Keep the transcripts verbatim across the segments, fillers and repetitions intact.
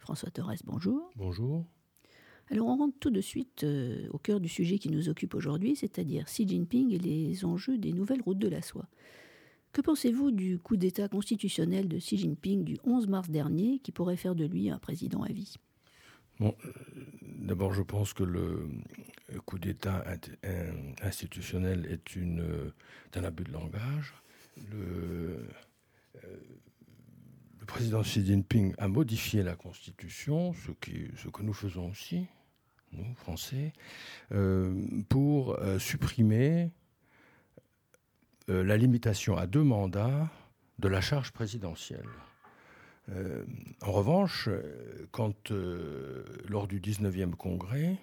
François Torres, bonjour. Bonjour. Alors on rentre tout de suite euh, au cœur du sujet qui nous occupe aujourd'hui, c'est-à-dire Xi Jinping et les enjeux des nouvelles routes de la soie. Que pensez-vous du coup d'État constitutionnel de Xi Jinping du onze mars dernier qui pourrait faire de lui un président à vie ? Bon, euh, d'abord, je pense que le coup d'État institutionnel est, une, euh, un abus de langage. Le, euh, le président Xi Jinping a modifié la Constitution, ce, qui, ce que nous faisons aussi, nous, Français, euh, pour euh, supprimer euh, la limitation à deux mandats de la charge présidentielle. Euh, en revanche, quand, euh, lors du dix-neuvième congrès,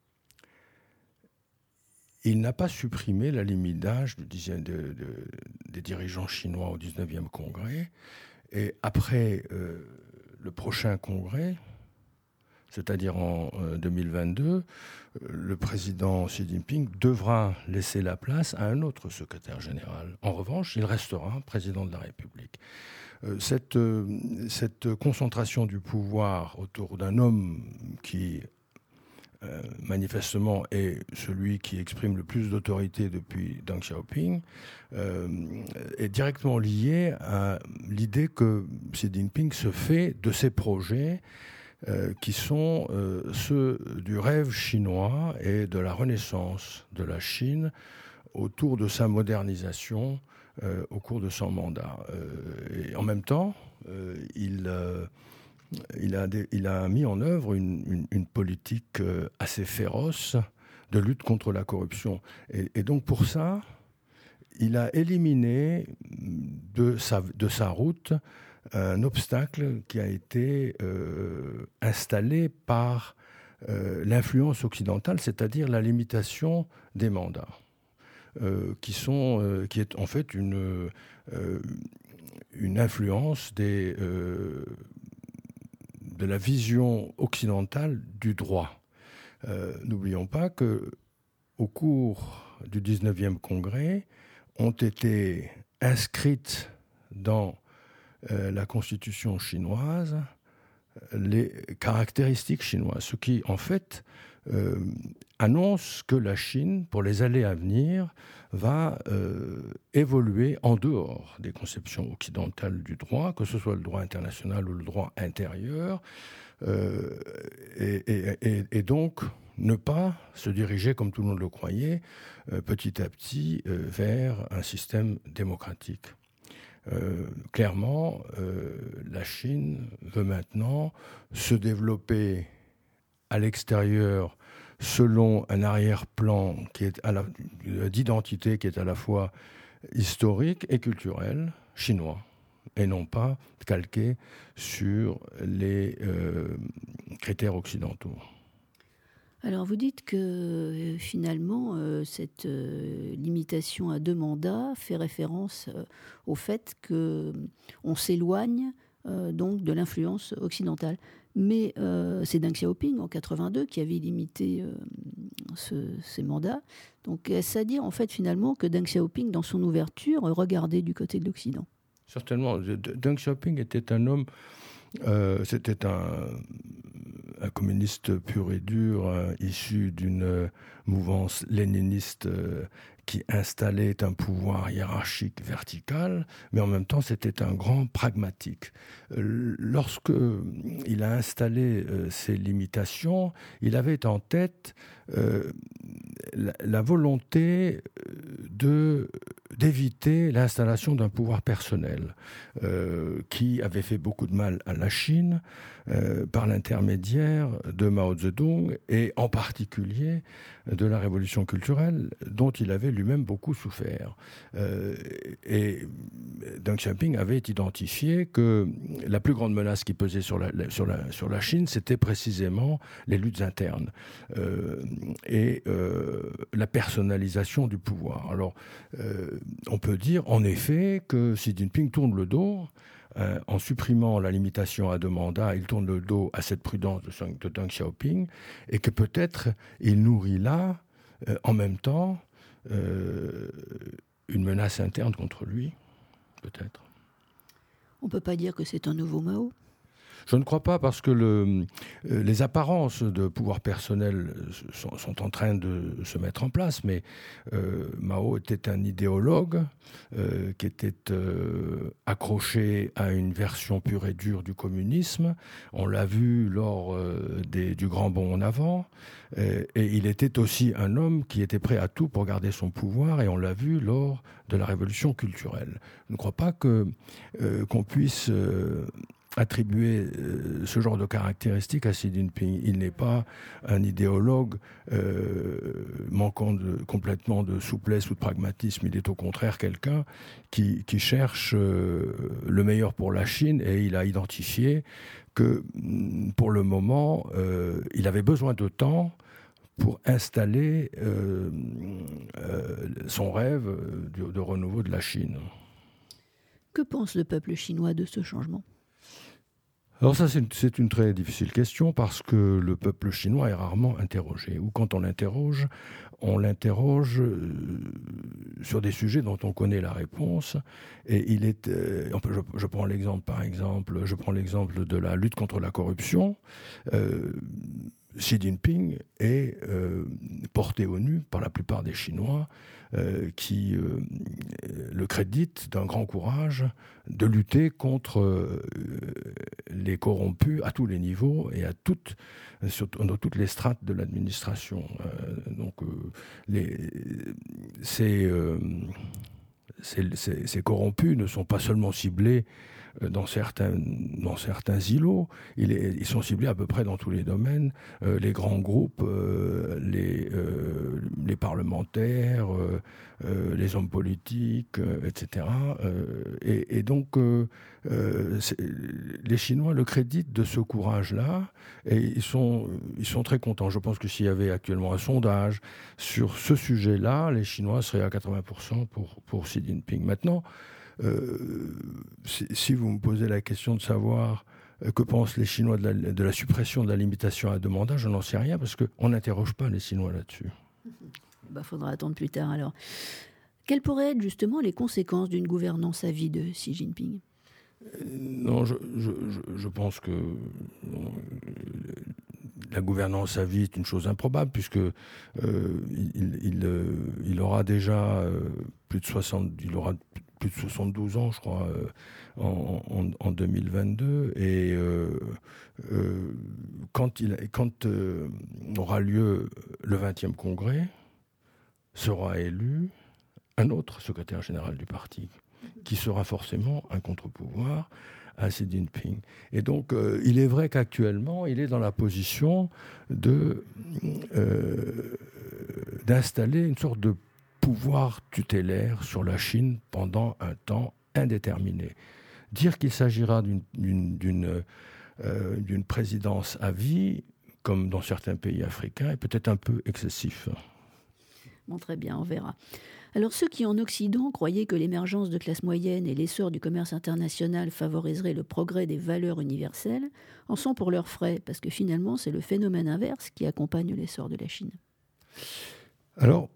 il n'a pas supprimé la limite d'âge de, de, de, des dirigeants chinois au dix-neuvième congrès. Et après euh, le prochain congrès, c'est-à-dire en euh, deux mille vingt-deux, le président Xi Jinping devra laisser la place à un autre secrétaire général. En revanche, il restera président de la République. Euh, cette, euh, cette concentration du pouvoir autour d'un homme qui, euh, manifestement, est celui qui exprime le plus d'autorité depuis Deng Xiaoping, euh, est directement liée à l'idée que Xi Jinping se fait de ses projets Euh, qui sont euh, ceux du rêve chinois et de la renaissance de la Chine autour de sa modernisation euh, au cours de son mandat. Euh, et en même temps, euh, il, euh, il, a des, il a mis en œuvre une, une, une politique euh, assez féroce de lutte contre la corruption. Et, et donc pour ça, il a éliminé de sa, de sa route un obstacle qui a été euh, installé par euh, l'influence occidentale, c'est-à-dire la limitation des mandats, euh, qui, sont, euh, qui est en fait une, euh, une influence des, euh, de la vision occidentale du droit. Euh, n'oublions pas qu'au cours du dix-neuvième congrès ont été inscrites dans Euh, la constitution chinoise, les caractéristiques chinoises, ce qui en fait euh, annonce que la Chine, pour les années à venir, va euh, évoluer en dehors des conceptions occidentales du droit, que ce soit le droit international ou le droit intérieur, euh, et, et, et, et donc ne pas se diriger, comme tout le monde le croyait, euh, petit à petit euh, vers un système démocratique. Euh, clairement, euh, la Chine veut maintenant se développer à l'extérieur selon un arrière-plan qui est à la, d'identité qui est à la fois historique et culturel chinois, et non pas calqué sur les euh, critères occidentaux. Alors vous dites que euh, finalement euh, cette euh, limitation à deux mandats fait référence euh, au fait qu'on s'éloigne euh, donc de l'influence occidentale. Mais euh, c'est Deng Xiaoping en quatre-vingt-deux qui avait limité euh, ce, ces mandats. Donc est-ce à dire en fait finalement que Deng Xiaoping dans son ouverture regardait du côté de l'Occident ? Certainement. Deng Xiaoping était un homme, euh, c'était un, un communiste pur et dur, hein, issu d'une mouvance léniniste euh, qui installait un pouvoir hiérarchique vertical, mais en même temps c'était un grand pragmatique. Euh, lorsque il a installé euh, ces limitations, il avait en tête euh, la, la volonté de d'éviter l'installation d'un pouvoir personnel euh, qui avait fait beaucoup de mal à la Chine euh, par l'intermédiaire de Mao Zedong et en particulier de la révolution culturelle dont il avait lui-même beaucoup souffert. Euh, et Deng Xiaoping avait identifié que la plus grande menace qui pesait sur la, sur la, sur la Chine, c'était précisément les luttes internes euh, et euh, la personnalisation du pouvoir. Alors, euh, on peut dire en effet que Xi Jinping tourne le dos euh, en supprimant la limitation à deux mandats, il tourne le dos à cette prudence de, de Deng Xiaoping et que peut-être il nourrit là, euh, en même temps, euh, une menace interne contre lui, peut-être. On ne peut pas dire que c'est un nouveau Mao ? Je ne crois pas parce que le, euh, les apparences de pouvoir personnel sont, sont en train de se mettre en place, mais euh, Mao était un idéologue euh, qui était euh, accroché à une version pure et dure du communisme. On l'a vu lors euh, des, du grand bond en avant. Et, et il était aussi un homme qui était prêt à tout pour garder son pouvoir, et on l'a vu lors de la révolution culturelle. Je ne crois pas que, euh, qu'on puisse euh, attribuer euh, ce genre de caractéristiques à Xi Jinping. Il n'est pas un idéologue euh, manquant de, complètement de souplesse ou de pragmatisme. Il est au contraire quelqu'un qui, qui cherche euh, le meilleur pour la Chine, et il a identifié que pour le moment, euh, il avait besoin de temps pour installer euh, euh, son rêve de, de renouveau de la Chine. Que pense le peuple chinois de ce changement ? Alors ça, c'est une, c'est une très difficile question parce que le peuple chinois est rarement interrogé. Ou quand on l'interroge, on l'interroge euh, sur des sujets dont on connaît la réponse. Et il est, euh, je, je prends l'exemple, par exemple, je prends l'exemple de la lutte contre la corruption. Euh, Xi Jinping est euh, porté au nu par la plupart des Chinois euh, qui euh, le créditent d'un grand courage de lutter contre euh, les corrompus à tous les niveaux et à toutes, sur, dans toutes les strates de l'administration. Euh, donc, euh, les, ces, euh, ces, ces, ces corrompus ne sont pas seulement ciblés dans certains, dans certains îlots, il est, ils sont ciblés à peu près dans tous les domaines, euh, les grands groupes, euh, les, euh, les parlementaires, euh, euh, les hommes politiques, euh, et cetera. Euh, et, et donc, euh, euh, les Chinois le créditent de ce courage-là, et ils sont, ils sont très contents. Je pense que s'il y avait actuellement un sondage sur ce sujet-là, les Chinois seraient à quatre-vingts pour cent pour, pour Xi Jinping. Maintenant, Euh, si, si vous me posez la question de savoir euh, que pensent les Chinois de la, de la suppression de la limitation à deux mandats, je n'en sais rien parce qu'on n'interroge pas les Chinois là-dessus. Il bah, faudra attendre plus tard alors. Quelles pourraient être justement les conséquences d'une gouvernance à vie de Xi Jinping ? euh, Non, je, je, je, je pense que non, la gouvernance à vie est une chose improbable puisque euh, il, il, euh, il aura déjà euh, plus de soixante, il aura plus de soixante-douze ans, je crois, euh, en, en, en deux mille vingt-deux. Et euh, euh, quand, il, quand euh, aura lieu le vingtième congrès, sera élu un autre secrétaire général du parti, qui sera forcément un contre-pouvoir à Xi Jinping. Et donc, euh, il est vrai qu'actuellement, il est dans la position de, euh, d'installer une sorte de pouvoir tutélaire sur la Chine pendant un temps indéterminé. Dire qu'il s'agira d'une, d'une, d'une, euh, d'une présidence à vie, comme dans certains pays africains, est peut-être un peu excessif. Bon, très bien, on verra. Alors, ceux qui en Occident croyaient que l'émergence de classes moyennes et l'essor du commerce international favoriserait le progrès des valeurs universelles en sont pour leurs frais, parce que finalement, c'est le phénomène inverse qui accompagne l'essor de la Chine. Alors,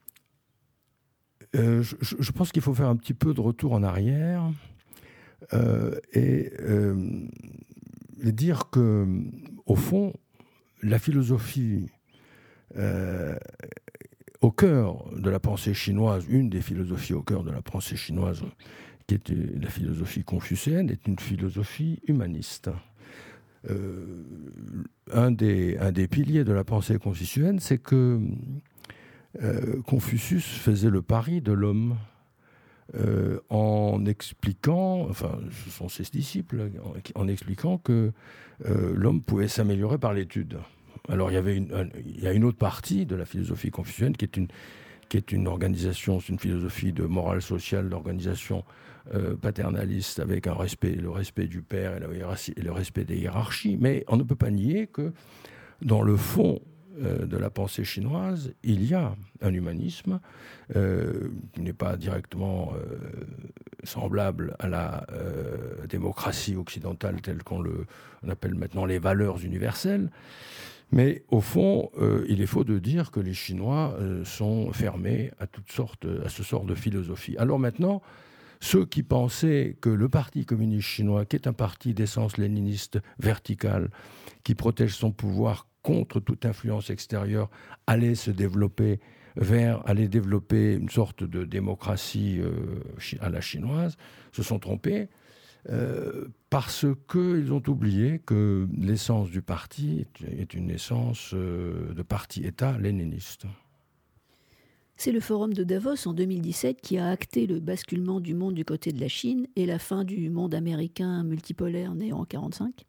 Euh, je, je pense qu'il faut faire un petit peu de retour en arrière euh, et, euh, et dire que, au fond, la philosophie euh, au cœur de la pensée chinoise, une des philosophies au cœur de la pensée chinoise, qui est la philosophie confucéenne, est une philosophie humaniste. Euh, un des, un des piliers de la pensée confucéenne, c'est que Euh, Confucius faisait le pari de l'homme euh, en expliquant, enfin ce sont ses disciples, en, en expliquant que euh, l'homme pouvait s'améliorer par l'étude. Alors il y avait une, un, il y a une autre partie de la philosophie confucienne qui est une, qui est une organisation, c'est une philosophie de morale sociale, d'organisation euh, paternaliste avec un respect, le respect du père et, la hiérarchie, et le respect des hiérarchies. Mais on ne peut pas nier que dans le fond de la pensée chinoise, il y a un humanisme euh, qui n'est pas directement euh, semblable à la euh, démocratie occidentale telle qu'on le, on appelle maintenant les valeurs universelles. Mais au fond, euh, il est faux de dire que les Chinois euh, sont fermés à toutes sortes, à ce sort de philosophie. Alors maintenant, ceux qui pensaient que le Parti communiste chinois, qui est un parti d'essence léniniste verticale, qui protège son pouvoir contre toute influence extérieure, allait se développer vers, allait développer une sorte de démocratie euh, à la chinoise, se sont trompés. Euh, parce qu'ils ont oublié que l'essence du parti est une essence euh, de parti-État léniniste. C'est le forum de Davos en deux mille dix-sept qui a acté le basculement du monde du côté de la Chine et la fin du monde américain multipolaire né en mille neuf cent quarante-cinq.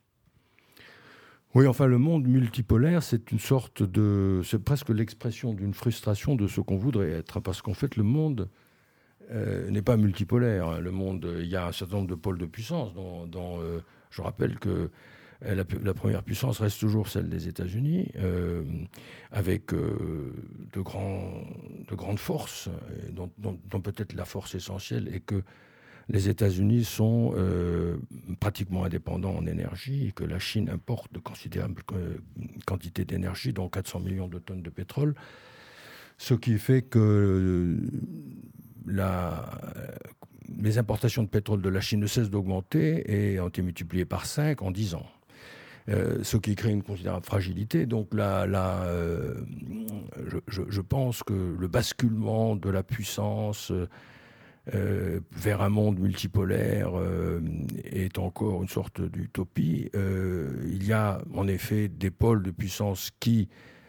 Oui, enfin, le monde multipolaire, c'est une sorte de... C'est presque l'expression d'une frustration de ce qu'on voudrait être, parce qu'en fait, le monde... Euh, n'est pas multipolaire. Le monde, il y a un certain nombre de pôles de puissance. Dans, dans, euh, je rappelle que la, la première puissance reste toujours celle des États-Unis, euh, avec euh, de, grands, de grandes forces, dont, dont, dont peut-être la force essentielle est que les États-Unis sont euh, pratiquement indépendants en énergie et que la Chine importe de considérables quantités d'énergie, dont quatre cents millions de tonnes de pétrole, ce qui fait que La, les importations de pétrole de la Chine ne cessent d'augmenter et ont été multipliées par cinq en dix ans. Euh, ce qui crée une considérable fragilité. Donc là, là euh, je, je, je pense que le basculement de la puissance euh, vers un monde multipolaire euh, est encore une sorte d'utopie. Euh, il y a en effet des pôles de puissance qui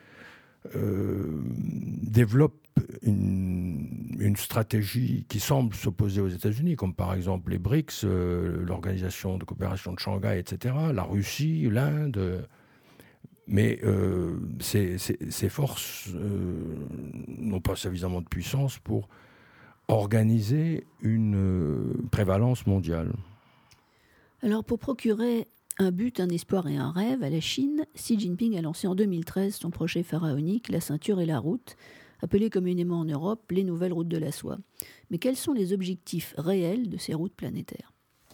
euh, développent Une, une stratégie qui semble s'opposer aux États-Unis, comme par exemple les BRICS, euh, l'Organisation de coopération de Shanghai, et cetera, la Russie, l'Inde. Mais euh, ces, ces, ces forces euh, n'ont pas suffisamment de puissance pour organiser une euh, prévalence mondiale. Alors, pour procurer un but, un espoir et un rêve à la Chine, Xi Jinping a lancé en deux mille treize son projet pharaonique, la ceinture et la route, appelées communément en Europe les nouvelles routes de la soie. Mais quels sont les objectifs réels de ces routes planétaires ?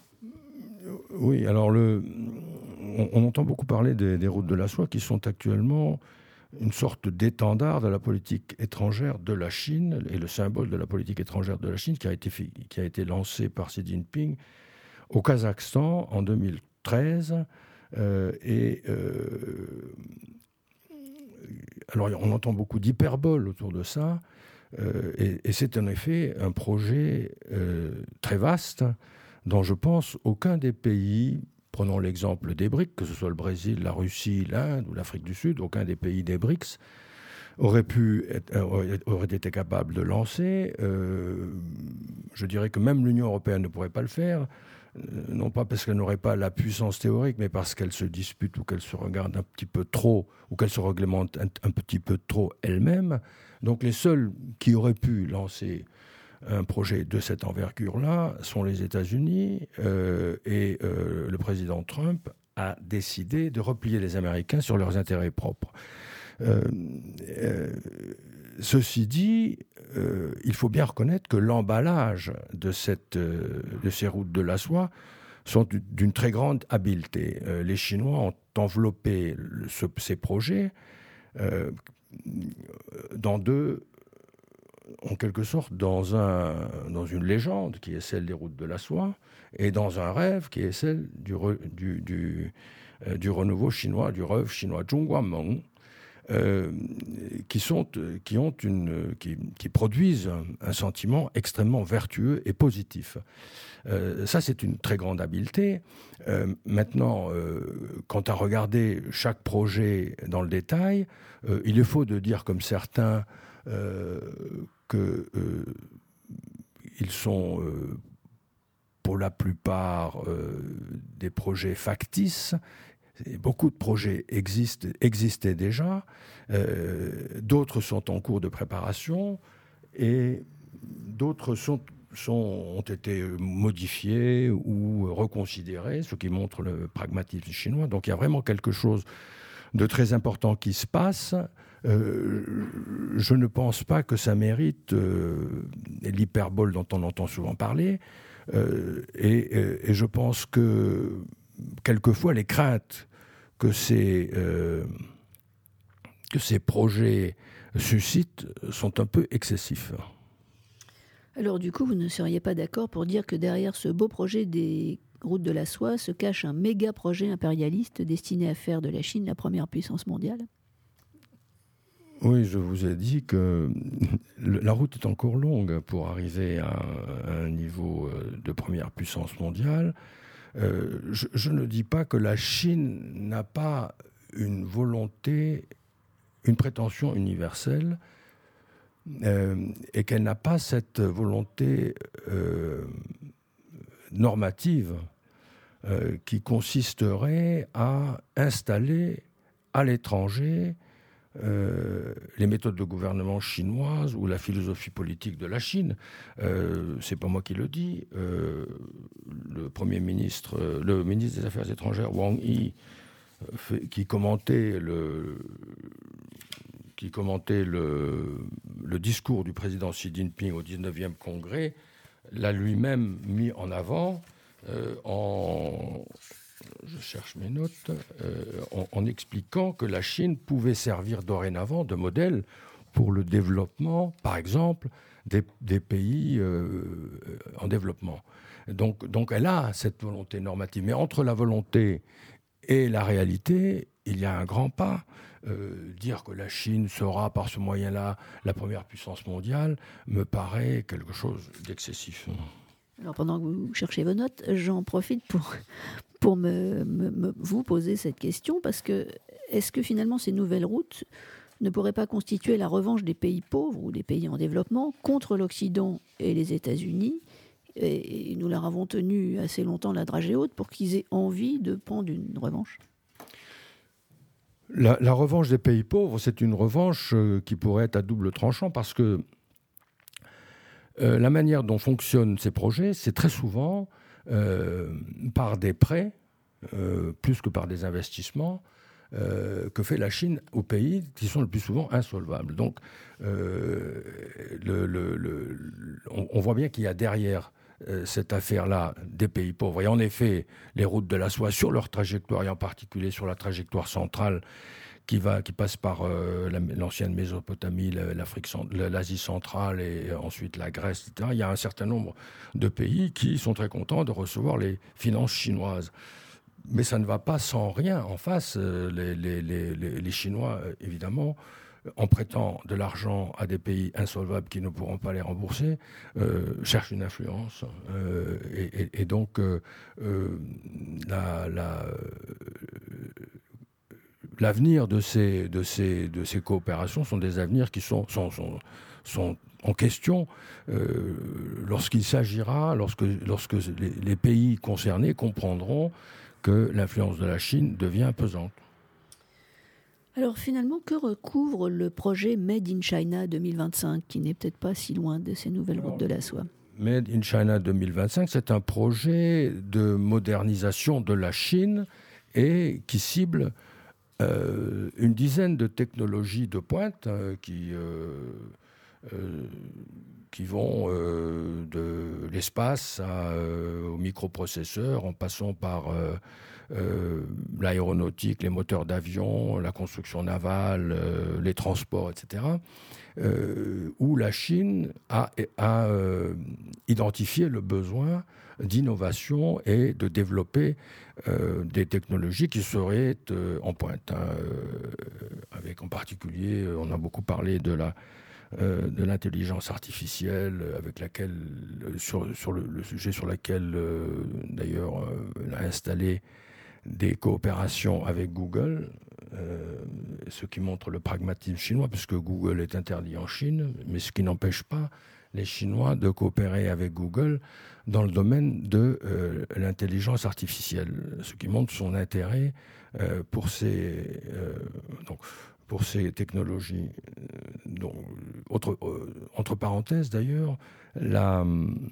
Oui, alors le, on, on entend beaucoup parler des, des routes de la soie qui sont actuellement une sorte d'étendard de la politique étrangère de la Chine et le symbole de la politique étrangère de la Chine qui a été, qui a été lancé par Xi Jinping au Kazakhstan en deux mille treize. Euh, et... Euh, Alors, on entend beaucoup d'hyperbole autour de ça, euh, et, et c'est en effet un projet euh, très vaste dont je pense aucun des pays, prenons l'exemple des BRICS, que ce soit le Brésil, la Russie, l'Inde ou l'Afrique du Sud, aucun des pays des BRICS aurait pu être, aurait été capable de lancer. Euh, je dirais que même l'Union européenne ne pourrait pas le faire. Non pas parce qu'elle n'aurait pas la puissance théorique, mais parce qu'elle se dispute ou qu'elle se regarde un petit peu trop, ou qu'elle se réglemente un, un petit peu trop elle-même. Donc les seuls qui auraient pu lancer un projet de cette envergure-là sont les États-Unis, euh, et euh, le président Trump a décidé de replier les Américains sur leurs intérêts propres. Euh, euh, ceci dit, euh, il faut bien reconnaître que l'emballage de, cette, euh, de ces routes de la soie sont d'une très grande habileté. Euh, les Chinois ont enveloppé le, ce, ces projets euh, dans deux, en quelque sorte, dans, un, dans une légende qui est celle des routes de la soie et dans un rêve qui est celle du, re, du, du, euh, du renouveau chinois, du rêve chinois Zhongguameng. Euh, qui, sont, qui, ont une, qui, qui produisent un, un sentiment extrêmement vertueux et positif. Euh, ça, c'est une très grande habileté. Euh, maintenant, euh, quant à regarder chaque projet dans le détail, euh, il est faux de dire, comme certains, euh, qu'ils euh, sont, euh, pour la plupart, euh, des projets factices. Beaucoup de projets existent, existaient déjà, euh, d'autres sont en cours de préparation et d'autres sont, sont, ont été modifiés ou reconsidérés, ce qui montre le pragmatisme chinois. Donc il y a vraiment quelque chose de très important qui se passe. Euh, je ne pense pas que ça mérite euh, l'hyperbole dont on entend souvent parler, euh, et, et, et je pense que quelquefois les craintes que ces, euh, que ces projets suscitent sont un peu excessifs. Alors du coup, vous ne seriez pas d'accord pour dire que derrière ce beau projet des routes de la soie se cache un méga projet impérialiste destiné à faire de la Chine la première puissance mondiale ? Oui, je vous ai dit que la route est encore longue pour arriver à un niveau de première puissance mondiale. Euh, je, je ne dis pas que la Chine n'a pas une volonté, une prétention universelle, euh, et qu'elle n'a pas cette volonté euh, normative euh, qui consisterait à installer à l'étranger Euh, les méthodes de gouvernement chinoises ou la philosophie politique de la Chine. Euh, c'est pas moi qui le dis. Euh, le Premier ministre, euh, le ministre des Affaires étrangères, Wang Yi, euh, fait, qui commentait le, qui commentait le, le discours du président Xi Jinping au dix-neuvième congrès, l'a lui-même mis en avant euh, en... Je cherche mes notes, euh, en, en expliquant que la Chine pouvait servir dorénavant de modèle pour le développement, par exemple, des, des pays euh, en développement. Donc, donc elle a cette volonté normative. Mais entre la volonté et la réalité, il y a un grand pas. Euh, dire que la Chine sera par ce moyen-là la première puissance mondiale me paraît quelque chose d'excessif. Alors pendant que vous cherchez vos notes, j'en profite pour... pour me, me, me, vous poser cette question, parce que est-ce que finalement ces nouvelles routes ne pourraient pas constituer la revanche des pays pauvres ou des pays en développement contre l'Occident et les États-Unis, et, et nous leur avons tenu assez longtemps la dragée haute pour qu'ils aient envie de prendre une revanche ? La, la revanche des pays pauvres, c'est une revanche euh, qui pourrait être à double tranchant, parce que euh, la manière dont fonctionnent ces projets, c'est très souvent Euh, par des prêts, euh, plus que par des investissements, euh, que fait la Chine aux pays qui sont le plus souvent insolvables. Donc, euh, le, le, le, on, on voit bien qu'il y a derrière euh, cette affaire-là des pays pauvres. Et en effet, les routes de la soie, sur leur trajectoire, et en particulier sur la trajectoire centrale, qui, va, qui passe par euh, la, l'ancienne Mésopotamie, l'Afrique, l'Asie centrale et ensuite la Grèce, et cetera. Il y a un certain nombre de pays qui sont très contents de recevoir les finances chinoises. Mais ça ne va pas sans rien en face. Les, les, les, les Chinois, évidemment, en prêtant de l'argent à des pays insolvables qui ne pourront pas les rembourser, euh, cherchent une influence. Euh, et, et, et donc, euh, euh, la... la L'avenir de ces, de, ces, de ces coopérations sont des avenirs qui sont, sont, sont, sont en question euh, lorsqu'il s'agira, lorsque, lorsque les, les pays concernés comprendront que l'influence de la Chine devient pesante. Alors finalement, que recouvre le projet Made in China deux mille vingt-cinq, qui n'est peut-être pas si loin de ces nouvelles routes de la soie ? Made in China deux mille vingt-cinq, c'est un projet de modernisation de la Chine et qui cible Euh, une dizaine de technologies de pointe euh, qui, euh, euh, qui vont euh, de l'espace à, euh, aux microprocesseurs, en passant par euh, euh, l'aéronautique, les moteurs d'avion, la construction navale, euh, les transports, et cetera, euh, où la Chine a, a euh, identifié le besoin d'innovation et de développer euh, des technologies qui seraient euh, en pointe. Hein, euh, avec en particulier, on a beaucoup parlé de la euh, de l'intelligence artificielle, avec laquelle sur, sur le, le sujet sur lequel euh, d'ailleurs euh, on a installé des coopérations avec Google, euh, ce qui montre le pragmatisme chinois, puisque Google est interdit en Chine, mais ce qui n'empêche pas les Chinois de coopérer avec Google dans le domaine de euh, l'intelligence artificielle, ce qui montre son intérêt euh, pour, ces, euh, donc, pour ces technologies. Donc, autre, euh, entre parenthèses d'ailleurs, la...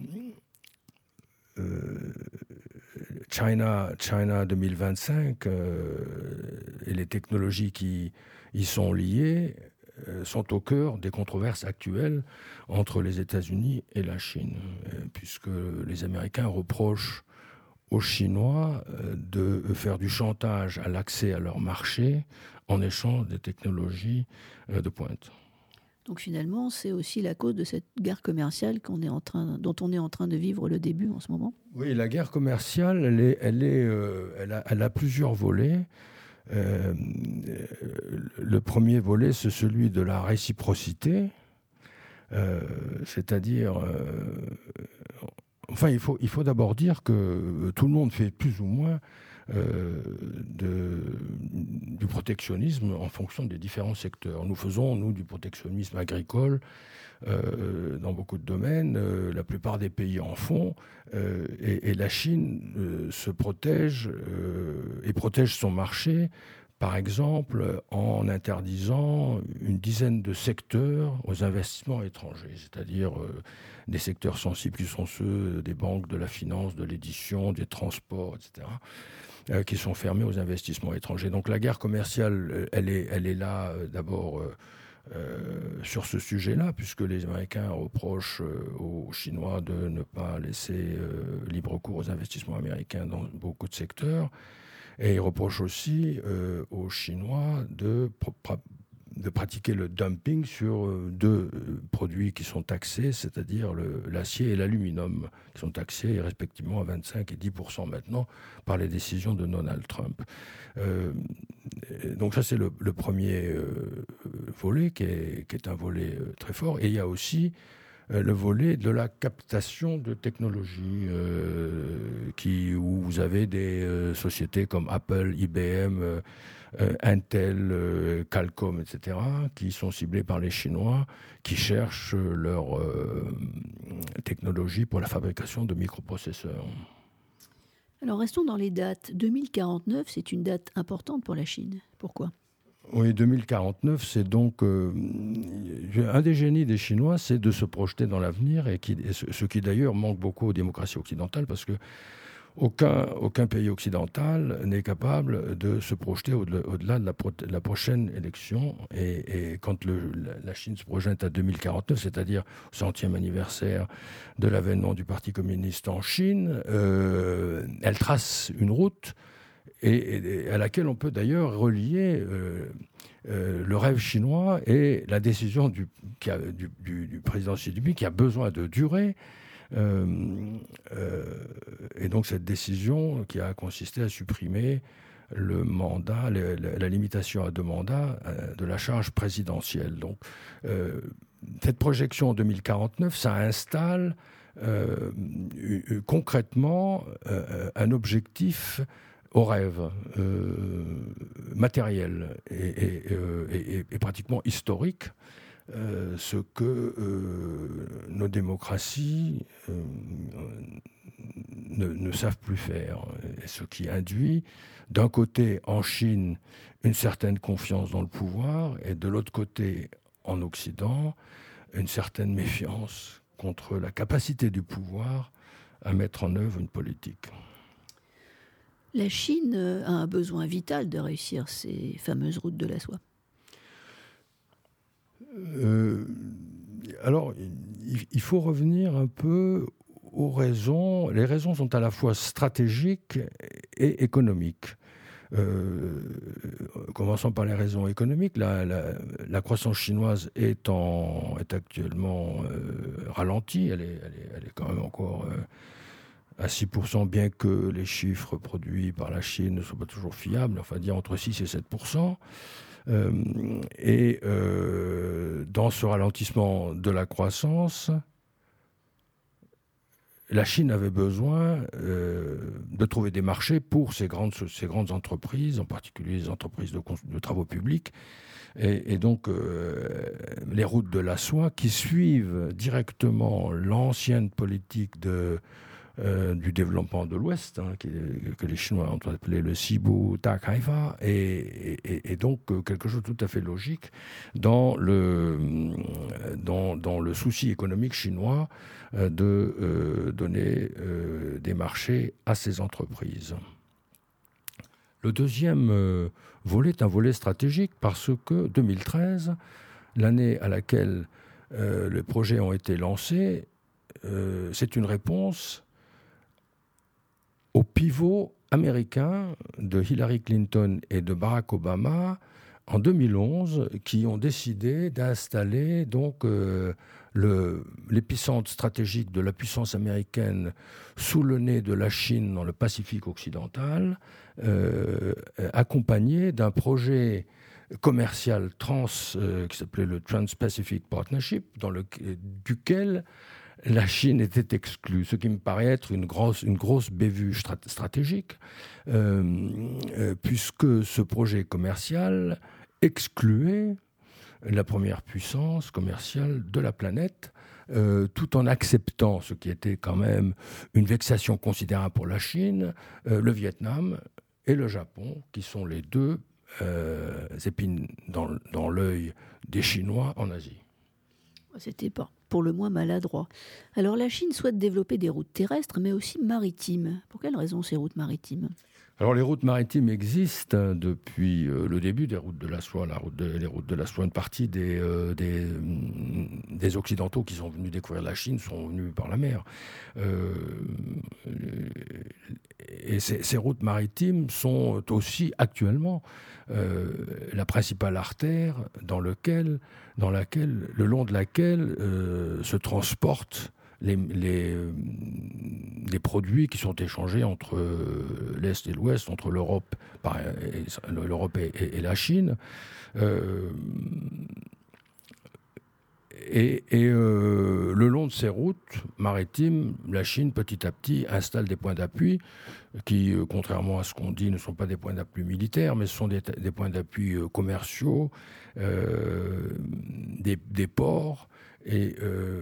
Euh, China, China deux mille vingt-cinq euh, et les technologies qui y sont liées euh, sont au cœur des controverses actuelles entre les États-Unis et la Chine, euh, puisque les Américains reprochent aux Chinois euh, de faire du chantage à l'accès à leur marché en échange des technologies euh, de pointe. Donc finalement, c'est aussi la cause de cette guerre commerciale qu'on est en train, dont on est en train de vivre le début en ce moment. Oui, la guerre commerciale, elle, est, elle, est, euh, elle, a, elle a plusieurs volets. Euh, le premier volet, c'est celui de la réciprocité, euh, c'est-à-dire... Euh, enfin, il faut, il faut d'abord dire que tout le monde fait plus ou moins euh, de, du protectionnisme en fonction des différents secteurs. Nous faisons, nous, du protectionnisme agricole, Euh, dans beaucoup de domaines, euh, la plupart des pays en font, euh, et, et la Chine euh, se protège euh, et protège son marché, par exemple, en interdisant une dizaine de secteurs aux investissements étrangers, c'est-à-dire euh, des secteurs sensibles qui sont ceux des banques, de la finance, de l'édition, des transports, et cetera, euh, qui sont fermés aux investissements étrangers. Donc la guerre commerciale, elle est, elle est là euh, d'abord... Euh, Euh, sur ce sujet-là, puisque les Américains reprochent euh, aux Chinois de ne pas laisser euh, libre cours aux investissements américains dans beaucoup de secteurs, et ils reprochent aussi euh, aux Chinois de, de pratiquer le dumping sur euh, deux euh, produits qui sont taxés, c'est-à-dire le, l'acier et l'aluminium, qui sont taxés respectivement à vingt-cinq et dix pour cent maintenant par les décisions de Donald Trump. Euh, donc ça, c'est le, le premier euh, volet, qui est, qui est un volet euh, très fort. Et il y a aussi euh, le volet de la captation de technologies, euh, qui, où vous avez des euh, sociétés comme Apple, I B M, euh, euh, Intel, euh, Qualcomm, et cetera, qui sont ciblées par les Chinois, qui cherchent leur euh, technologie pour la fabrication de microprocesseurs. Alors restons dans les dates. deux mille quarante-neuf, c'est une date importante pour la Chine. Pourquoi ? Oui, deux mille quarante-neuf, c'est donc... Euh, un des génies des Chinois, c'est de se projeter dans l'avenir, et, qui, et ce, ce qui d'ailleurs manque beaucoup aux démocraties occidentales, parce que aucun, aucun pays occidental n'est capable de se projeter au-delà, au-delà de, la pro, de la prochaine élection. Et, et quand le, la, la Chine se projette à deux mille quarante-neuf, c'est-à-dire au centième anniversaire de l'avènement du Parti communiste en Chine, euh, elle trace une route et, et à laquelle on peut d'ailleurs relier euh, euh, le rêve chinois et la décision du, qui a, du, du, du président Xi Jinping, qui a besoin de durer. Euh, euh, et donc cette décision qui a consisté à supprimer le mandat, le, la, la limitation à deux mandats euh, de la charge présidentielle. Donc euh, cette projection en deux mille quarante-neuf, ça installe euh, concrètement euh, un objectif au rêve euh, matériel et, et, et, et pratiquement historique, euh, ce que euh, nos démocraties euh, ne, ne savent plus faire, et ce qui induit d'un côté en Chine une certaine confiance dans le pouvoir, et de l'autre côté en Occident une certaine méfiance contre la capacité du pouvoir à mettre en œuvre une politique. La Chine a un besoin vital de réussir ces fameuses routes de la soie. Euh, alors, il, il faut revenir un peu aux raisons. Les raisons sont à la fois stratégiques et économiques. Euh, commençons par les raisons économiques. La, la, la croissance chinoise est, en, est actuellement euh, ralentie. Elle est, elle, est, elle est quand même encore... Euh, à six pour cent, bien que les chiffres produits par la Chine ne soient pas toujours fiables, enfin dire entre six et sept pour cent. Euh, et euh, dans ce ralentissement de la croissance, la Chine avait besoin euh, de trouver des marchés pour ces grandes, ces grandes entreprises, en particulier les entreprises de, de travaux publics. Et, et donc, euh, les routes de la soie qui suivent directement l'ancienne politique de... Euh, du développement de l'Ouest, hein, qui, que les Chinois ont appelé le Sibu Takaifa, et, et, et donc euh, quelque chose de tout à fait logique dans le, dans, dans le souci économique chinois euh, de euh, donner euh, des marchés à ces entreprises. Le deuxième euh, volet est un volet stratégique, parce que deux mille treize, l'année à laquelle euh, les projets ont été lancés, euh, c'est une réponse au pivot américain de Hillary Clinton et de Barack Obama en deux mille onze, qui ont décidé d'installer donc euh, le, l'épicentre stratégique de la puissance américaine sous le nez de la Chine dans le Pacifique occidental, euh, accompagné d'un projet commercial trans euh, qui s'appelait le Trans-Pacific Partnership, dans le, duquel la Chine était exclue, ce qui me paraît être une grosse, une grosse bévue strat- stratégique, euh, euh, puisque ce projet commercial excluait la première puissance commerciale de la planète, euh, tout en acceptant, ce qui était quand même une vexation considérable pour la Chine, euh, le Vietnam et le Japon, qui sont les deux euh, épines dans, dans l'œil des Chinois en Asie. C'était pas pour le moins maladroit. Alors la Chine souhaite développer des routes terrestres, mais aussi maritimes. Pour quelle raison ces routes maritimes ? Alors les routes maritimes existent depuis euh, le début des routes de la soie. La route de, les routes de la soie, une partie des, euh, des, des Occidentaux qui sont venus découvrir la Chine sont venus par la mer. Euh, et ces, ces routes maritimes sont aussi actuellement euh, la principale artère dans, lequel, dans laquelle, le long de laquelle euh, se transportent Les, les, les produits qui sont échangés entre l'Est et l'Ouest, entre l'Europe, l'Europe et, et, et la Chine. Euh, et et euh, le long de ces routes maritimes, la Chine, petit à petit, installe des points d'appui qui, euh, contrairement à ce qu'on dit, ne sont pas des points d'appui militaires, mais ce sont des, des points d'appui euh, commerciaux, euh, des, des ports. Et euh,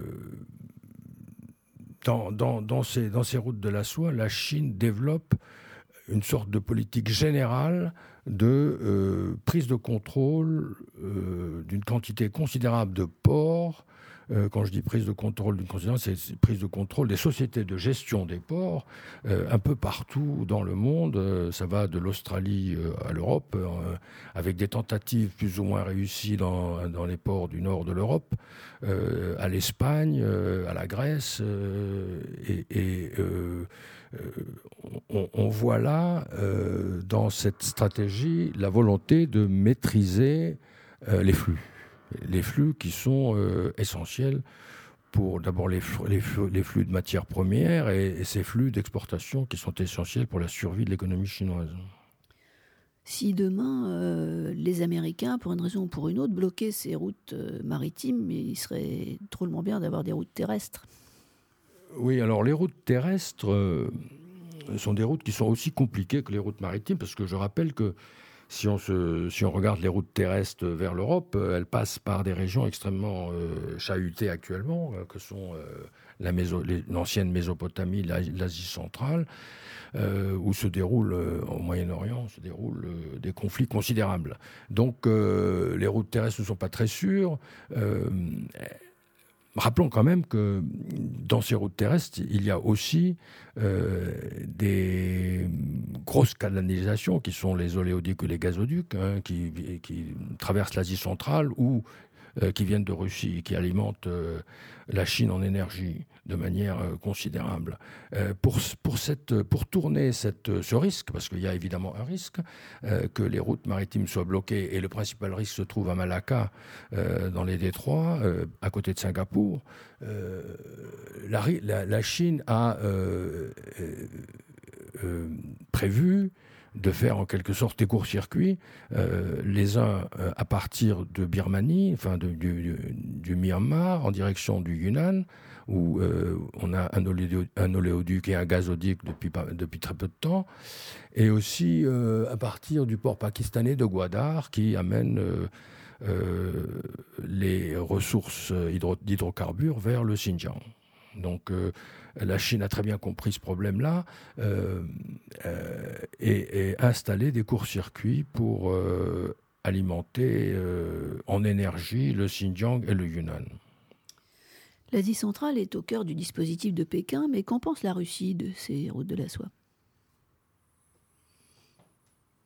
Dans, dans, dans, ces, dans ces routes de la soie, la Chine développe une sorte de politique générale de euh, prise de contrôle euh, d'une quantité considérable de ports. Euh, quand je dis prise de contrôle d'une considérable, c'est, c'est prise de contrôle des sociétés de gestion des ports euh, un peu partout dans le monde. Euh, ça va de l'Australie euh, à l'Europe, euh, avec des tentatives plus ou moins réussies dans, dans les ports du nord de l'Europe, euh, à l'Espagne, euh, à la Grèce, euh, et, et euh, euh, on, on voit là, euh, dans cette stratégie, la volonté de maîtriser euh, les flux. Les flux qui sont euh, essentiels pour d'abord les flux, les, flux, les flux de matières premières et, et ces flux d'exportation qui sont essentiels pour la survie de l'économie chinoise. Si demain, euh, les Américains, pour une raison ou pour une autre, bloquaient ces routes euh, maritimes, il serait drôlement bien d'avoir des routes terrestres. Oui, alors les routes terrestres euh, sont des routes qui sont aussi compliquées que les routes maritimes, parce que je rappelle que Si on, se, si on regarde les routes terrestres vers l'Europe, euh, elles passent par des régions extrêmement euh, chahutées actuellement, euh, que sont euh, la Méso, les, l'ancienne Mésopotamie, la, l'Asie centrale, euh, où se déroulent, euh, au Moyen-Orient, se déroulent euh, des conflits considérables. Donc euh, les routes terrestres ne sont pas très sûres. Euh, Rappelons quand même que dans ces routes terrestres, il y a aussi euh, des grosses canalisations qui sont les oléoducs et les gazoducs, hein, qui, qui traversent l'Asie centrale ou euh, qui viennent de Russie, qui alimentent euh, la Chine en énergie de manière euh, considérable. Euh, pour, pour, cette, pour tourner cette, ce risque, parce qu'il y a évidemment un risque, euh, que les routes maritimes soient bloquées, et le principal risque se trouve à Malacca, euh, dans les détroits, euh, à côté de Singapour, euh, la, la, la Chine a euh, euh, euh, prévu de faire en quelque sorte des courts-circuits, euh, les uns euh, à partir de Birmanie, enfin de, du, du, du Myanmar, en direction du Yunnan, où euh, on a un, oléo, un oléoduc et un gazoduc depuis, depuis très peu de temps, et aussi euh, à partir du port pakistanais de Gwadar, qui amène euh, euh, les ressources hydro, d'hydrocarbures vers le Xinjiang. Donc euh, la Chine a très bien compris ce problème-là euh, euh, et, et installé des courts-circuits pour euh, alimenter euh, en énergie le Xinjiang et le Yunnan. L'Asie centrale est au cœur du dispositif de Pékin, mais qu'en pense la Russie de ces routes de la soie ?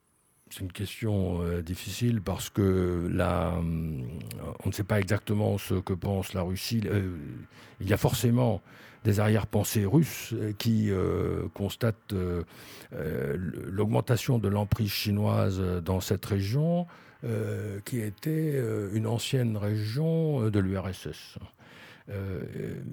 C'est une question euh, difficile parce que là, on ne sait pas exactement ce que pense la Russie. Euh, il y a forcément des arrière-pensées russes qui euh, constatent euh, euh, l'augmentation de l'emprise chinoise dans cette région, euh, qui était euh, une ancienne région de l'U R S S. Euh,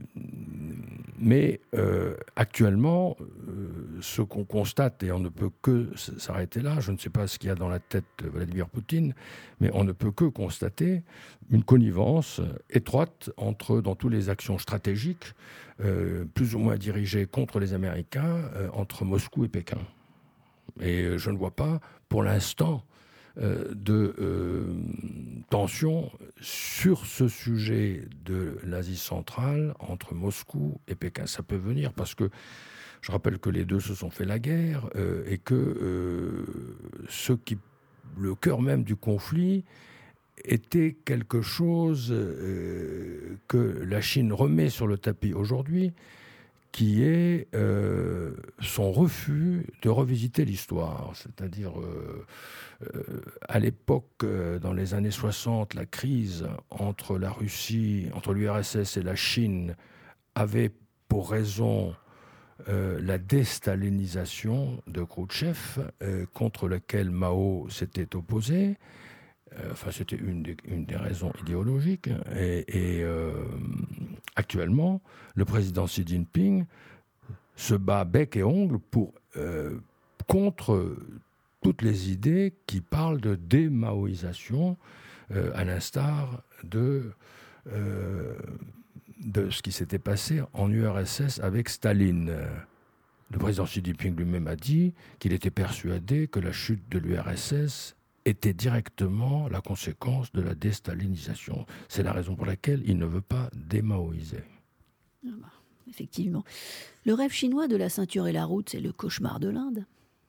mais euh, actuellement, euh, ce qu'on constate, et on ne peut que s'arrêter là, je ne sais pas ce qu'il y a dans la tête de Vladimir Poutine, mais on ne peut que constater une connivence étroite entre, dans toutes les actions stratégiques, euh, plus ou moins dirigées contre les Américains, euh, entre Moscou et Pékin. Et je ne vois pas, pour l'instant, Euh, de euh, tensions sur ce sujet de l'Asie centrale entre Moscou et Pékin. Ça peut venir parce que je rappelle que les deux se sont fait la guerre euh, et que euh, ce qui, le cœur même du conflit était quelque chose euh, que la Chine remet sur le tapis aujourd'hui, qui est euh, son refus de revisiter l'histoire. C'est-à-dire, euh, euh, à l'époque, euh, dans les années soixante, la crise entre la Russie, entre l'U R S S et la Chine avait pour raison euh, la déstalinisation de Khrouchtchev, euh, contre laquelle Mao s'était opposé. Euh, enfin, c'était une des, une des raisons idéologiques. Et, et euh, actuellement, le président Xi Jinping se bat bec et ongle pour, euh, contre toutes les idées qui parlent de démaoïsation, euh, à l'instar de, euh, de ce qui s'était passé en U R S S avec Staline. Le président Xi Jinping lui-même a dit qu'il était persuadé que la chute de l'U R S S était directement la conséquence de la déstalinisation. C'est la raison pour laquelle il ne veut pas démaoïser. Ah bah, effectivement. Le rêve chinois de la ceinture et la route, c'est le cauchemar de l'Inde.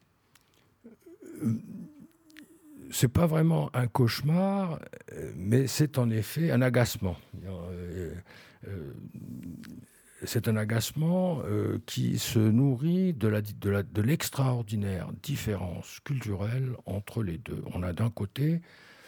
C'est pas vraiment un cauchemar, mais c'est en effet un agacement. C'est un agacement euh, qui se nourrit de, la, de, la, de l'extraordinaire différence culturelle entre les deux. On a d'un côté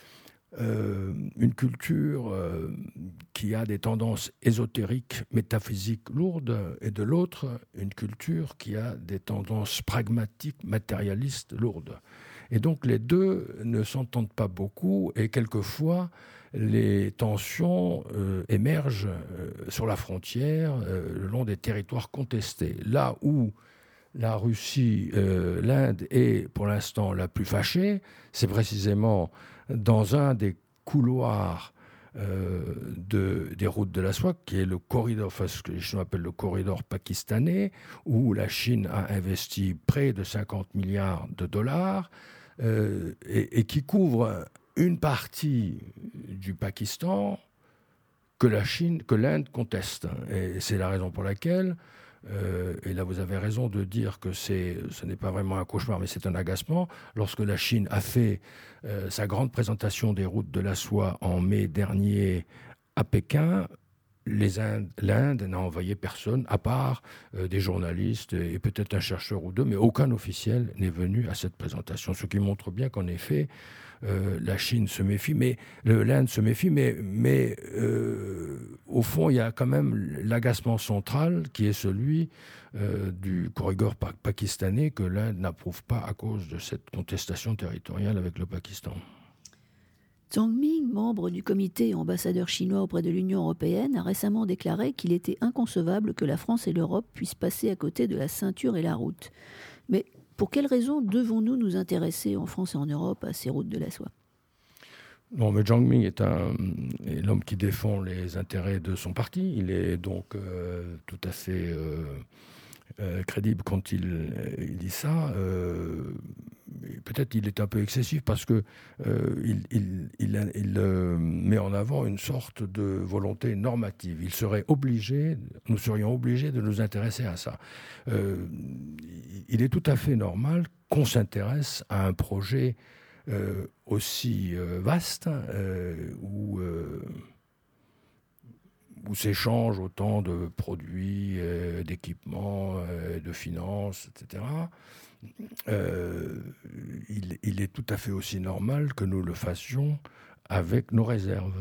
euh, une culture euh, qui a des tendances ésotériques, métaphysiques lourdes, et de l'autre, une culture qui a des tendances pragmatiques, matérialistes lourdes. Et donc les deux ne s'entendent pas beaucoup, et quelquefois les tensions euh, émergent euh, sur la frontière, euh, le long des territoires contestés. Là où la Russie, euh, l'Inde est pour l'instant la plus fâchée, c'est précisément dans un des couloirs euh, de, des routes de la soie, qui est le corridor, enfin, ce que les Chinois appellent le corridor pakistanais, où la Chine a investi près de cinquante milliards de dollars, euh, et, et qui couvre une partie du Pakistan que la Chine, que l'Inde conteste. Et c'est la raison pour laquelle, euh, et là vous avez raison de dire que c'est, ce n'est pas vraiment un cauchemar, mais c'est un agacement, lorsque la Chine a fait euh, sa grande présentation des routes de la soie en mai dernier à Pékin, les Indes, l'Inde n'a envoyé personne, à part euh, des journalistes et peut-être un chercheur ou deux, mais aucun officiel n'est venu à cette présentation, ce qui montre bien qu'en effet, Euh, la Chine se méfie, mais le, l'Inde se méfie, mais, mais euh, au fond, il y a quand même l'agacement central qui est celui euh, du corridor pa- pakistanais que l'Inde n'approuve pas à cause de cette contestation territoriale avec le Pakistan. Zhang Ming, membre du comité et ambassadeur chinois auprès de l'Union européenne, a récemment déclaré qu'il était inconcevable que la France et l'Europe puissent passer à côté de la ceinture et la route. Mais pour quelles raisons devons-nous nous intéresser en France et en Europe à ces routes de la soie ? Non, mais Zhang Ming est, un, est l'homme qui défend les intérêts de son parti. Il est donc euh, tout à fait euh, euh, crédible quand il, il dit ça. Euh, peut-être il est un peu excessif parce que euh, il, il, il, il euh, met en avant une sorte de volonté normative. Il serait obligé, nous serions obligés de nous intéresser à ça. Euh, il est tout à fait normal qu'on s'intéresse à un projet euh, aussi euh, vaste euh, où, euh, où s'échangent autant de produits, euh, d'équipements, euh, de finances, et cetera. euh, il, il est tout à fait aussi normal que nous le fassions avec nos réserves.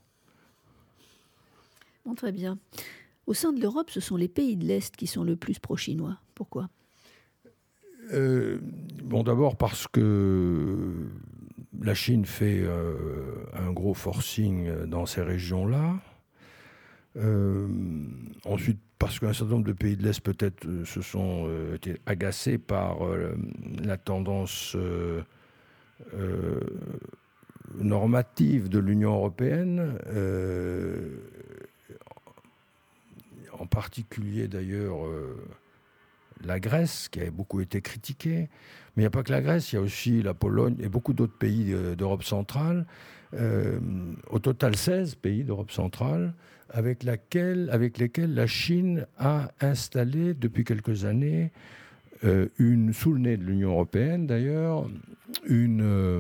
Bon, très bien. Au sein de l'Europe, ce sont les pays de l'Est qui sont le plus pro-chinois. Pourquoi ? euh, Bon, d'abord parce que la Chine fait euh, un gros forcing dans ces régions-là. Euh, ensuite, parce qu'un certain nombre de pays de l'Est peut-être euh, se sont euh, été agacés par euh, la tendance euh, euh, normative de l'Union européenne, euh, en particulier d'ailleurs euh, la Grèce, qui a beaucoup été critiquée. Mais il n'y a pas que la Grèce, il y a aussi la Pologne et beaucoup d'autres pays d'Europe centrale. Euh, au total, seize pays d'Europe centrale, avec, laquelle, avec lesquels la Chine a installé depuis quelques années, euh, une, sous le nez de l'Union européenne d'ailleurs, une, euh,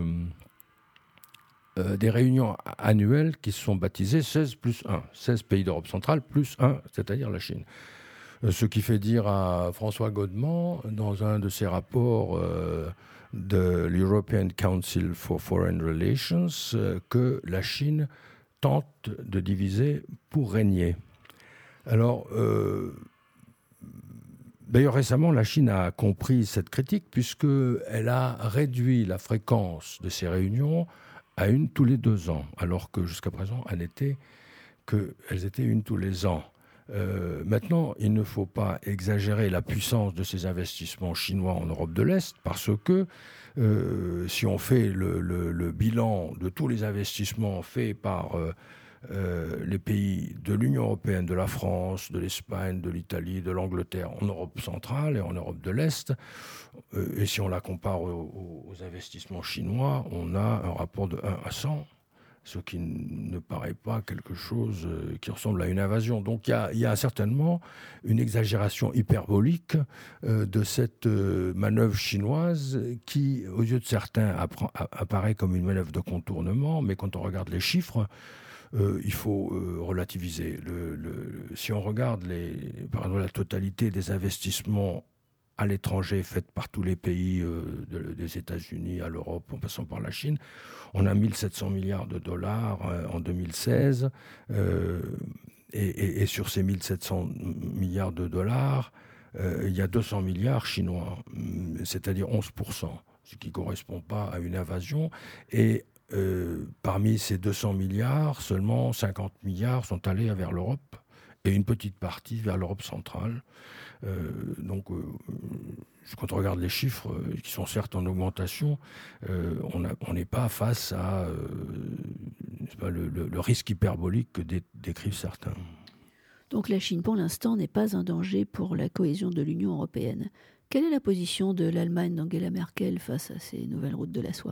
euh, des réunions annuelles qui se sont baptisées seize plus un, seize pays d'Europe centrale plus un, c'est-à-dire la Chine. Ce qui fait dire à François Godement, dans un de ses rapports euh, de l'European Council for Foreign Relations, euh, que la Chine tente de diviser pour régner. Alors, euh, d'ailleurs récemment, la Chine a compris cette critique puisqu'elle a réduit la fréquence de ces réunions à une tous les deux ans, alors que jusqu'à présent, elle était qu'elles étaient une tous les ans. Euh, maintenant, il ne faut pas exagérer la puissance de ces investissements chinois en Europe de l'Est, parce que euh, si on fait le, le, le bilan de tous les investissements faits par euh, euh, les pays de l'Union européenne, de la France, de l'Espagne, de l'Italie, de l'Angleterre, en Europe centrale et en Europe de l'Est, euh, et si on la compare aux, aux investissements chinois, on a un rapport de un à cent. Ce qui ne paraît pas quelque chose qui ressemble à une invasion. Donc il y a, il y a certainement une exagération hyperbolique euh, de cette euh, manœuvre chinoise qui, aux yeux de certains, apparaît comme une manœuvre de contournement, mais quand on regarde les chiffres, euh, il faut euh, relativiser. Le, le, si on regarde les, par exemple, la totalité des investissements à l'étranger, faite par tous les pays euh, de, des États-Unis à l'Europe, en passant par la Chine. On a mille sept cents milliards de dollars euh, en deux mille seize. Euh, et, et, et sur ces mille sept cents milliards de dollars, euh, il y a deux cents milliards chinois, c'est-à-dire onze pour cent, ce qui ne correspond pas à une invasion. Et euh, parmi ces deux cents milliards, seulement cinquante milliards sont allés vers l'Europe et une petite partie vers l'Europe centrale. Euh, donc, euh, quand on regarde les chiffres, euh, qui sont certes en augmentation, euh, on n'est pas face à euh, pas, le, le, le risque hyperbolique que dé, décrivent certains. Donc la Chine, pour l'instant, n'est pas un danger pour la cohésion de l'Union européenne. Quelle est la position de l'Allemagne d'Angela Merkel face à ces nouvelles routes de la soie ?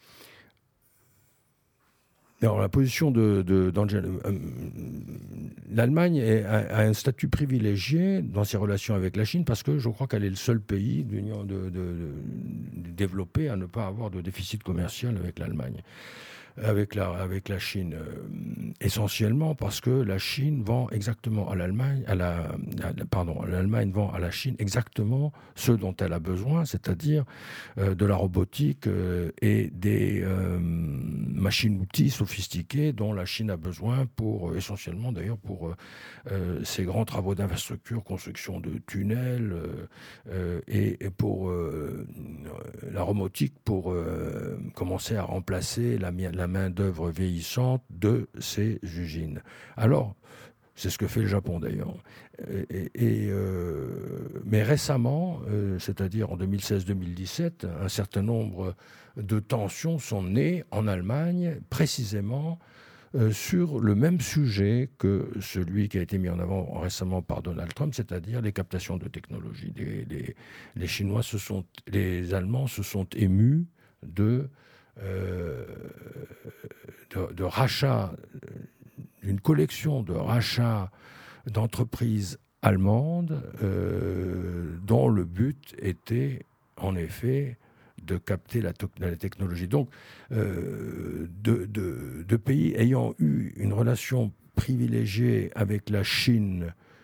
Alors, la position de, de, d'Angela... Euh, L'Allemagne est, a, a un statut privilégié dans ses relations avec la Chine parce que je crois qu'elle est le seul pays de, de, de, de, développé à ne pas avoir de déficit commercial avec l'Allemagne. Avec la, avec la Chine, euh, essentiellement parce que la Chine vend exactement à l'Allemagne, à la, à, pardon, l'Allemagne vend à la Chine exactement ce dont elle a besoin, c'est-à-dire euh, de la robotique euh, et des euh, machines-outils sophistiquées dont la Chine a besoin pour, euh, essentiellement d'ailleurs pour euh, ses grands travaux d'infrastructure, construction de tunnels euh, et, et pour euh, la robotique pour euh, commencer à remplacer la, la main-d'œuvre vieillissante de ces usines. Alors, c'est ce que fait le Japon d'ailleurs. Et, et, euh, mais récemment, euh, c'est-à-dire en deux mille seize deux mille dix-sept, un certain nombre de tensions sont nées en Allemagne, précisément euh, sur le même sujet que celui qui a été mis en avant récemment par Donald Trump, c'est-à-dire les captations de technologie. Les, les, les Chinois se sont, les Allemands se sont émus de Euh, de, de rachat, d'une collection de rachats d'entreprises allemandes euh, dont le but était en effet de capter la, to- la technologie. Donc, euh, de, de, de pays ayant eu une relation privilégiée avec la Chine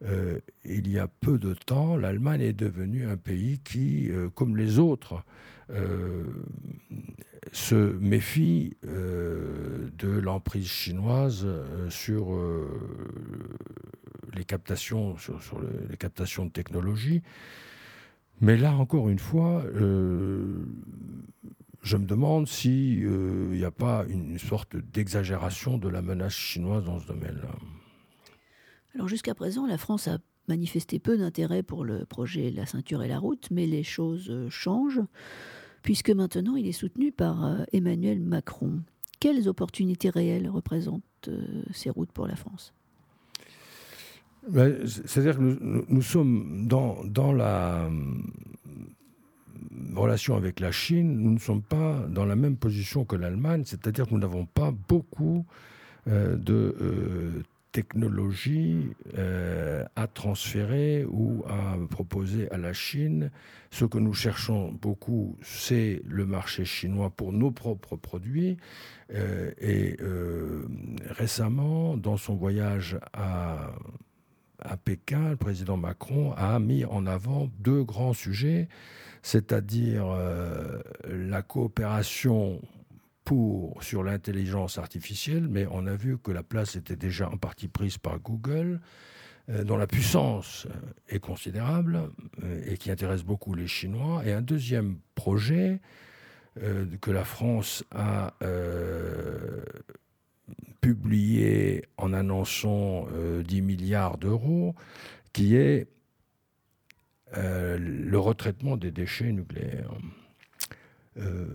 euh, il y a peu de temps, l'Allemagne est devenue un pays qui, euh, comme les autres, euh, se méfie euh, de l'emprise chinoise euh, sur euh, les captations, sur, sur le, les captations de technologie. Mais là, encore une fois, euh, je me demande s'il n'y euh, a pas une, une sorte d'exagération de la menace chinoise dans ce domaine-là. Alors jusqu'à présent, la France a manifesté peu d'intérêt pour le projet La ceinture et la route, mais les choses changent, puisque maintenant il est soutenu par euh, Emmanuel Macron. Quelles opportunités réelles représentent euh, ces routes pour la France ? Ben, c'est-à-dire que nous, nous, nous sommes dans, dans la relation avec la Chine, nous ne sommes pas dans la même position que l'Allemagne, c'est-à-dire que nous n'avons pas beaucoup euh, de euh, technologies euh, à transférer ou à proposer à la Chine. Ce que nous cherchons beaucoup, c'est le marché chinois pour nos propres produits. Euh, et euh, récemment, dans son voyage à à Pékin, le président Macron a mis en avant deux grands sujets, c'est-à-dire euh, la coopération pour, sur l'intelligence artificielle, mais on a vu que la place était déjà en partie prise par Google, euh, dont la puissance est considérable euh, et qui intéresse beaucoup les Chinois. Et un deuxième projet euh, que la France a euh, publié en annonçant euh, dix milliards d'euros, qui est euh, le retraitement des déchets nucléaires. Euh,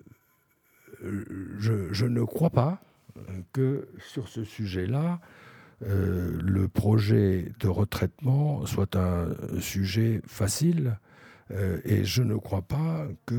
je, je ne crois pas que sur ce sujet-là, euh, le projet de retraitement soit un sujet facile, euh, et je ne crois pas qu'il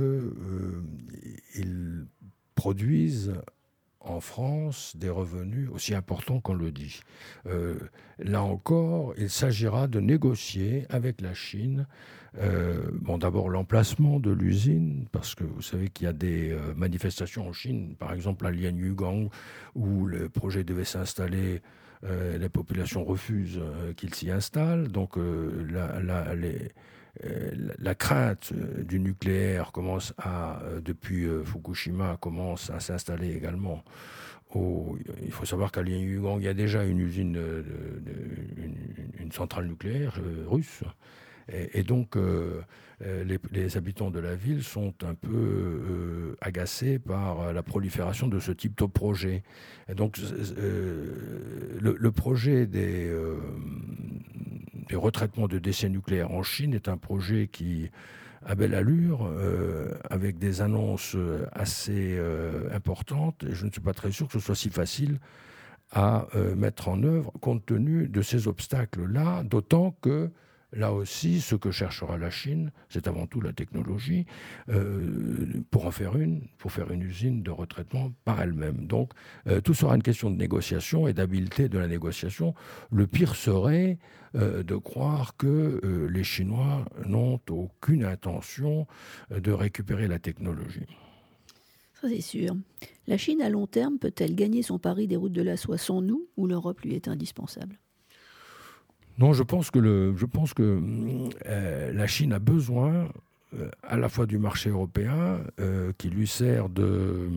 euh, produise en France des revenus aussi importants qu'on le dit. Euh, là encore, il s'agira de négocier avec la Chine, euh, bon, d'abord l'emplacement de l'usine, parce que vous savez qu'il y a des euh, manifestations en Chine, par exemple à Lianyugang, où le projet devait s'installer, euh, la population refuse euh, qu'il s'y installe, donc euh, la, la, les... La crainte du nucléaire commence à, depuis Fukushima, commence à s'installer également. Au, il faut savoir qu'à Lianyugang, il y a déjà une usine, de, de, une, une centrale nucléaire russe. Et, et donc, euh, les, les habitants de la ville sont un peu euh, agacés par la prolifération de ce type de projet. Et donc, euh, le, le projet des... Euh, des retraitements de déchets nucléaires en Chine est un projet qui a belle allure, euh, avec des annonces assez euh, importantes. Et je ne suis pas très sûr que ce soit si facile à euh, mettre en œuvre compte tenu de ces obstacles-là, d'autant que là aussi, ce que cherchera la Chine, c'est avant tout la technologie, euh, pour en faire une, pour faire une usine de retraitement par elle-même. Donc, euh, tout sera une question de négociation et d'habileté de la négociation. Le pire serait euh, de croire que euh, les Chinois n'ont aucune intention de récupérer la technologie. Ça, c'est sûr. La Chine, à long terme, peut-elle gagner son pari des routes de la soie sans nous, ou l'Europe lui est indispensable ? Non, je pense que, le, je pense que euh, la Chine a besoin euh, à la fois du marché européen, euh, qui lui sert de,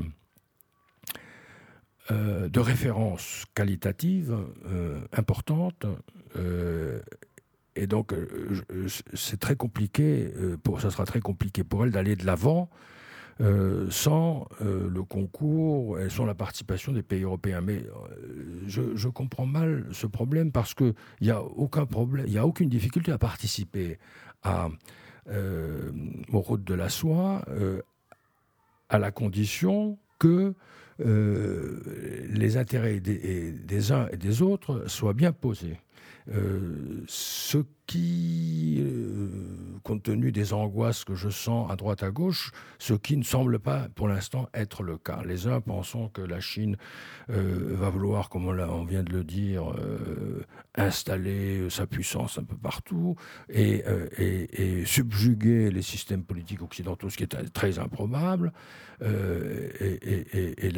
euh, de référence qualitative euh, importante. Euh, et donc, euh, c'est très compliqué, euh, pour, ça sera très compliqué pour elle d'aller de l'avant Euh, sans euh, le concours et sans la participation des pays européens. Mais euh, je, je comprends mal ce problème parce qu'il n'y a aucun problème, il n'y a aucune difficulté à participer à, euh, aux routes de la soie euh, à la condition que euh, les intérêts des, des uns et des autres soient bien posés. Euh, ce qui, euh, compte tenu des angoisses que je sens à droite à gauche, ce qui ne semble pas pour l'instant être le cas. Les uns pensant que la Chine euh, va vouloir, comme on, l'a, on vient de le dire, euh, installer sa puissance un peu partout et, euh, et, et subjuguer les systèmes politiques occidentaux, ce qui est très improbable. Euh, et, et, et la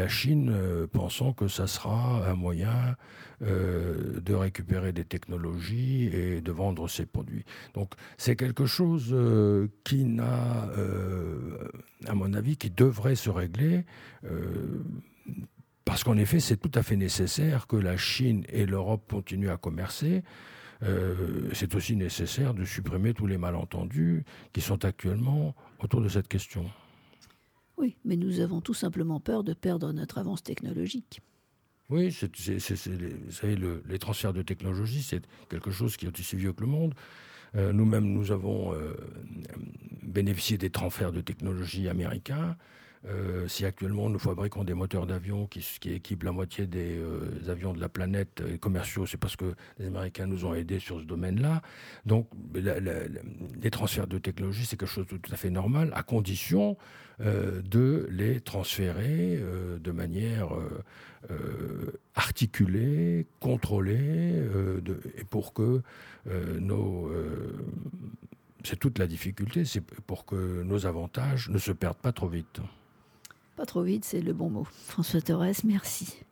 Chine euh, pensant que ça sera un moyen euh, de récupérer des technologies et de vendre ses produits. Donc c'est quelque chose euh, qui n'a, euh, à mon avis, qui devrait se régler. Euh, Parce qu'en effet, c'est tout à fait nécessaire que la Chine et l'Europe continuent à commercer. Euh, c'est aussi nécessaire de supprimer tous les malentendus qui sont actuellement autour de cette question. Oui, mais nous avons tout simplement peur de perdre notre avance technologique. Oui, c'est, c'est, c'est, c'est les, vous savez, le, les transferts de technologie, c'est quelque chose qui est aussi vieux que le monde. Euh, nous-mêmes, nous avons euh, bénéficié des transferts de technologie américains. Euh, si actuellement nous fabriquons des moteurs d'avion qui, qui équipent la moitié des euh, avions de la planète euh, commerciaux, c'est parce que les Américains nous ont aidés sur ce domaine-là. Donc la, la, la, les transferts de technologie, c'est quelque chose de tout à fait normal, à condition euh, de les transférer euh, de manière euh, euh, articulée, contrôlée, euh, de, et pour que euh, nos... Euh, c'est toute la difficulté, c'est pour que nos avantages ne se perdent pas trop vite. Pas trop vite, c'est le bon mot. François Thorez, merci.